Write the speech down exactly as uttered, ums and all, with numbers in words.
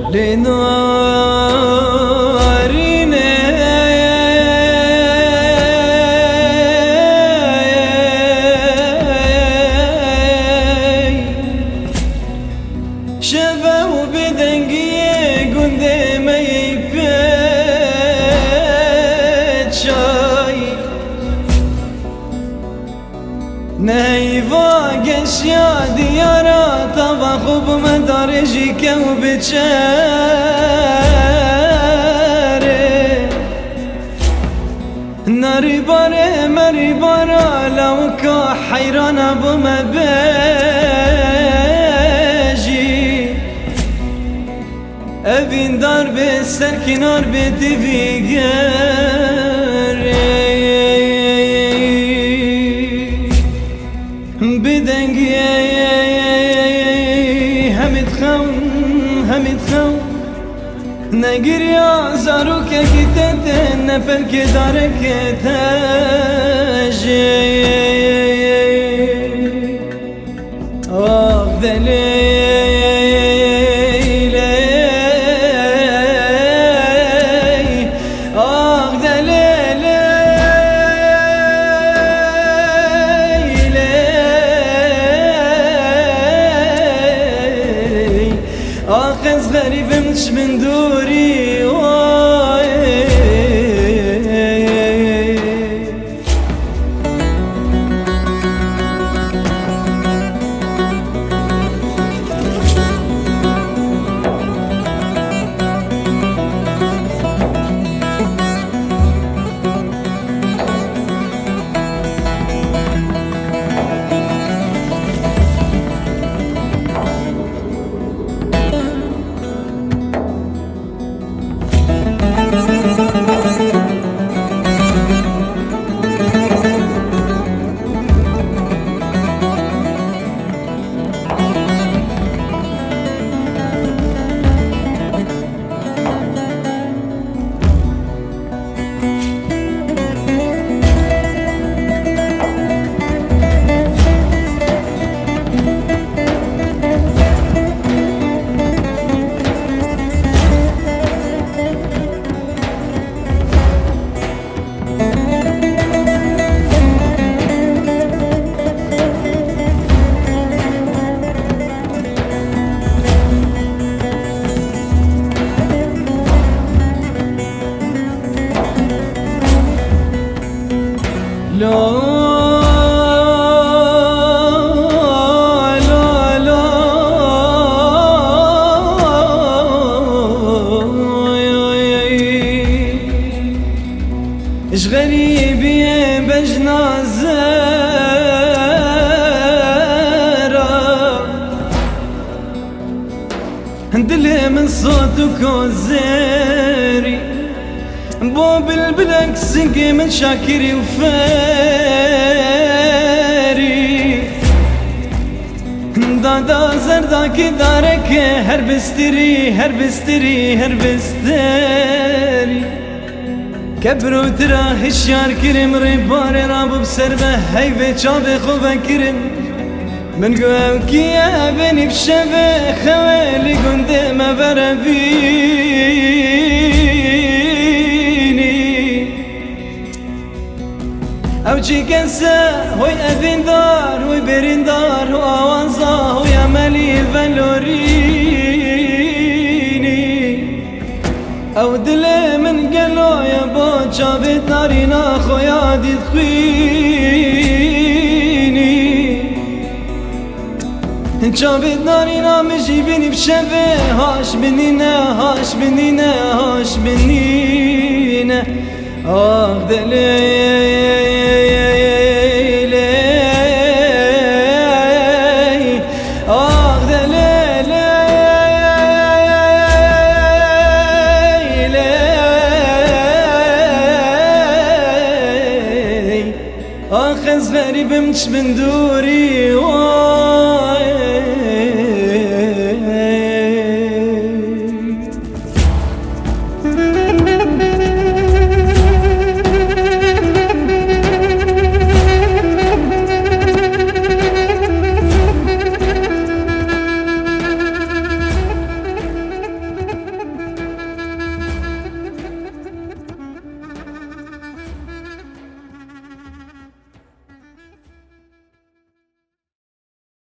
لناريني شفا وبدنقية قندمة يبيت شاي نايفا قشيا ديارا طبخ بمدارجك وبتشاري ناري باري مري بارا لو كا حيرانا بما باجي أبين دار بسر كنار بيتي في قاري بدنقي همت خون همت خون نگیر یا زارو که گیتت نپل که داره که تاجی آه دلیلی آه دلیلی آخز غریبم چ من دوری لا لا لا اش غريبي بجنا زارة هندلي من صوتك وزاري بوب البلك سقي من شاكري وفاري دادا زرداكي دارك هربستري هربستري هربستري كبرو ترى هشيار كريم ريباري رابو بسربه هيفي چابي خوبه كريم من قوام كيا بني بشبه خوالي قنده ما بربي او چی کنسه هوی افین دار هوی برین دار هو آوانزا هوی عملی ولورینی او دل من گلو یا با چابت نارینا خویا دید خوینی چابت نارینا مجی بینی بشبه هاش بینینه هاش بینینه هاش بینینه آه دلی آخز غریبم چ من دوری